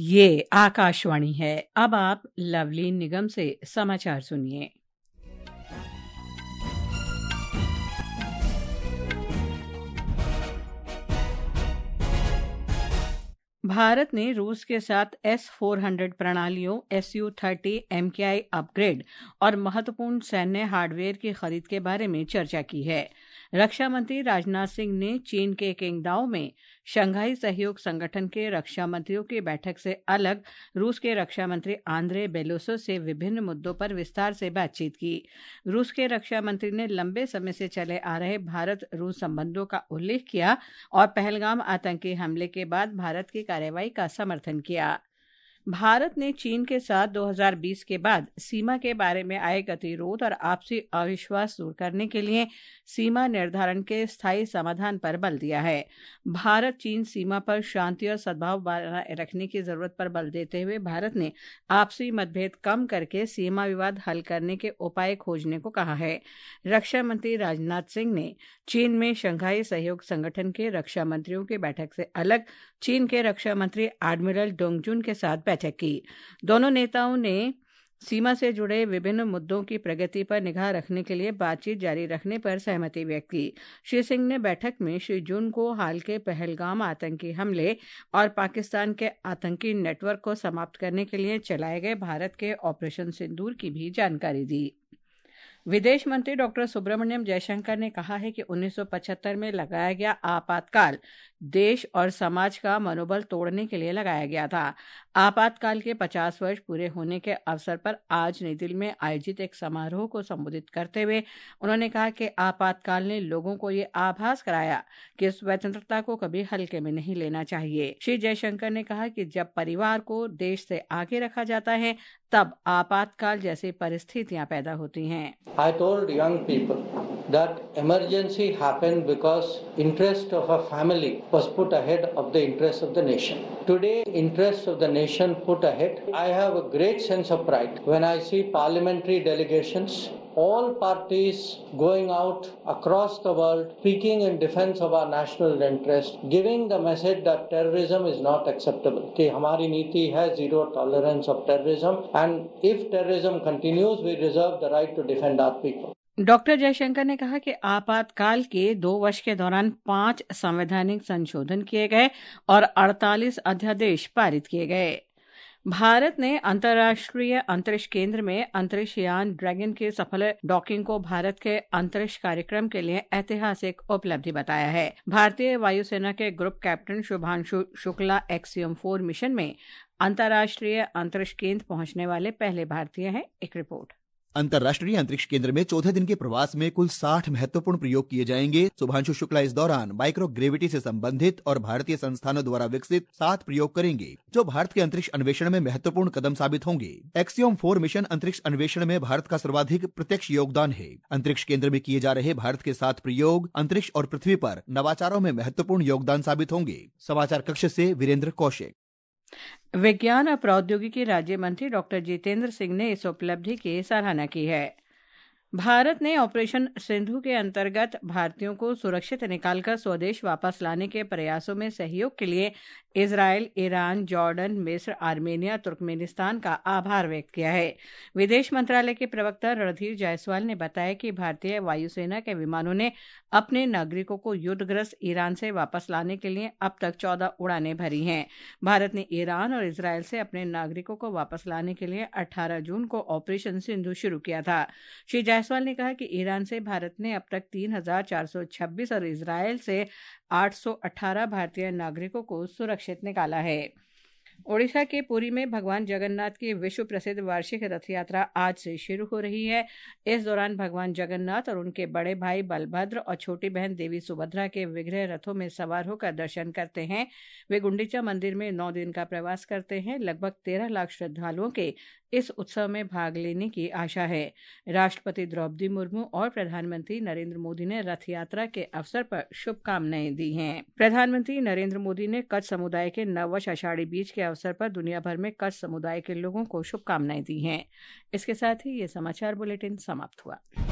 ये आकाशवाणी है। अब आप लवलीन निगम से समाचार सुनिए। भारत ने रूस के साथ S-400 प्रणालियों, Su-30 MKI अपग्रेड और महत्वपूर्ण सैन्य हार्डवेयर की खरीद के बारे में चर्चा की है। रक्षा मंत्री राजनाथ सिंह ने चीन के किंगदाओ में शंघाई सहयोग संगठन के रक्षा मंत्रियों की बैठक से अलग रूस के रक्षा मंत्री आंद्रे बेलोसो से विभिन्न मुद्दों पर विस्तार से बातचीत की। रूस के रक्षा मंत्री ने लंबे समय से चले आ रहे भारत रूस संबंधों का उल्लेख किया और पहलगाम आतंकी हमले के बाद भारत की कार्रवाई का समर्थन किया। भारत ने चीन के साथ 2020 के बाद सीमा के बारे में आए गतिरोध और आपसी अविश्वास दूर करने के लिए सीमा निर्धारण के स्थायी समाधान पर बल दिया है। भारत चीन सीमा पर शांति और सद्भाव बनाए रखने की जरूरत पर बल देते हुए भारत ने आपसी मतभेद कम करके सीमा विवाद हल करने के उपाय खोजने को कहा है। रक्षा मंत्री राजनाथ सिंह ने चीन में शंघाई सहयोग संगठन के रक्षा मंत्रियों की बैठक से अलग चीन के रक्षा मंत्री एडमिरल डोंगजुन के साथ बैठक की। दोनों नेताओं ने सीमा से जुड़े विभिन्न मुद्दों की प्रगति पर निगाह रखने के लिए बातचीत जारी रखने पर सहमति व्यक्त की। श्री सिंह ने बैठक में श्री जुन को हाल के पहलगाम आतंकी हमले और पाकिस्तान के आतंकी नेटवर्क को समाप्त करने के लिए चलाए गए भारत के ऑपरेशन सिंदूर की भी जानकारी दी। विदेश मंत्री डॉक्टर सुब्रमण्यम जयशंकर ने कहा है कि 1975 में लगाया गया आपातकाल देश और समाज का मनोबल तोड़ने के लिए लगाया गया था। आपातकाल के 50 वर्ष पूरे होने के अवसर पर आज नई दिल्ली में आयोजित एक समारोह को संबोधित करते हुए उन्होंने कहा कि आपातकाल ने लोगों को ये आभास कराया कि स्वतंत्रता को कभी हल्के में नहीं लेना चाहिए। श्री जयशंकर ने कहा कि जब परिवार को देश से आगे रखा जाता है तब आपातकाल जैसी परिस्थितियां पैदा होती हैं। I told young people that emergency happened because interest of a family was put ahead of the interest of the nation. Today, interest of the nation put ahead. I have a great sense of pride when I see parliamentary delegations, all parties going out across the world, speaking in defense of our national interest, giving the message that terrorism is not acceptable. कि हमारी नीति है zero tolerance of terrorism, and if terrorism continues, we reserve the right to defend our people. Doctor Jaishankar ने कहा कि आपातकाल के 2 वर्ष के दौरान 5 संवैधानिक संशोधन किए गए और 48 अध्यादेश पारित किए गए। भारत ने अंतर्राष्ट्रीय अंतरिक्ष केंद्र में अंतरिक्ष यान ड्रैगन की सफल डॉकिंग को भारत के अंतरिक्ष कार्यक्रम के लिए ऐतिहासिक उपलब्धि बताया है। भारतीय वायुसेना के group captain Shubhanshu Shukla Axiom 4 mission में अंतर्राष्ट्रीय अंतरिक्ष केंद्र पहुंचने वाले पहले भारतीय हैं। एक रिपोर्ट। अंतर्राष्ट्रीय अंतरिक्ष केंद्र में 14 दिन के प्रवास में कुल 60 महत्वपूर्ण प्रयोग किए जाएंगे। शुभांशु शुक्ला इस दौरान माइक्रोग्रेविटी से संबंधित और भारतीय संस्थानों द्वारा विकसित 7 प्रयोग करेंगे जो भारत के अंतरिक्ष अन्वेषण में महत्वपूर्ण कदम साबित होंगे। एक्सियम 4 मिशन अंतरिक्ष अन्वेषण में भारत का सर्वाधिक प्रत्यक्ष योगदान है। अंतरिक्ष केंद्र में किए जा रहे भारत के 7 प्रयोग अंतरिक्ष और पृथ्वी पर नवाचारों में महत्वपूर्ण योगदान साबित होंगे। समाचार कक्ष से वीरेंद्र कौशिक। विज्ञान और प्रौद्योगिकी राज्य मंत्री डॉक्टर जितेंद्र सिंह ने इस उपलब्धि की सराहना की है। भारत ने ऑपरेशन सिंधु के अंतर्गत भारतीयों को सुरक्षित निकालकर स्वदेश वापस लाने के प्रयासों में सहयोग के लिए इजराइल, ईरान, जॉर्डन, मिस्र, आर्मेनिया, तुर्कमेनिस्तान का आभार व्यक्त किया है। विदेश मंत्रालय के प्रवक्ता रणधीर जायसवाल ने बताया कि भारतीय वायुसेना के विमानों ने अपने नागरिकों को युद्धग्रस्त ईरान से वापस लाने के लिए अब तक 14 उड़ानें भरी हैं। भारत ने ईरान और इजराइल से अपने नागरिकों को वापस लाने के लिए 18 जून को ऑपरेशन सिंधु शुरू किया था। श्री जायसवाल ने कहा कि ईरान से भारत ने अब तक 3,426 और इजराइल से 818 भारतीय नागरिकों को सुरक्षित निकाला है। ओडिशा के पुरी में भगवान जगन्नाथ की विश्व प्रसिद्ध वार्षिक रथ यात्रा आज से शुरू हो रही है। इस दौरान भगवान जगन्नाथ और उनके बड़े भाई बलभद्र और छोटी बहन देवी सुभद्रा के विग्रह रथों में सवार होकर दर्शन करते हैं। वे गुंडीचा मंदिर में 9 दिन का प्रवास करते हैं। लगभग 13 लाख श्रद्धालुओं के इस उत्सव में भाग लेने की आशा है। राष्ट्रपति द्रौपदी मुर्मू और प्रधानमंत्री नरेंद्र मोदी ने रथ यात्रा के अवसर पर शुभकामनाएं दी हैं। प्रधानमंत्री नरेंद्र मोदी ने कच्छ समुदाय के नववर्ष आषाढ़ी बीज के अवसर पर दुनिया भर में कच्छ समुदाय के लोगों को शुभकामनाएं दी हैं। इसके साथ ही ये समाचार बुलेटिन समाप्त हुआ।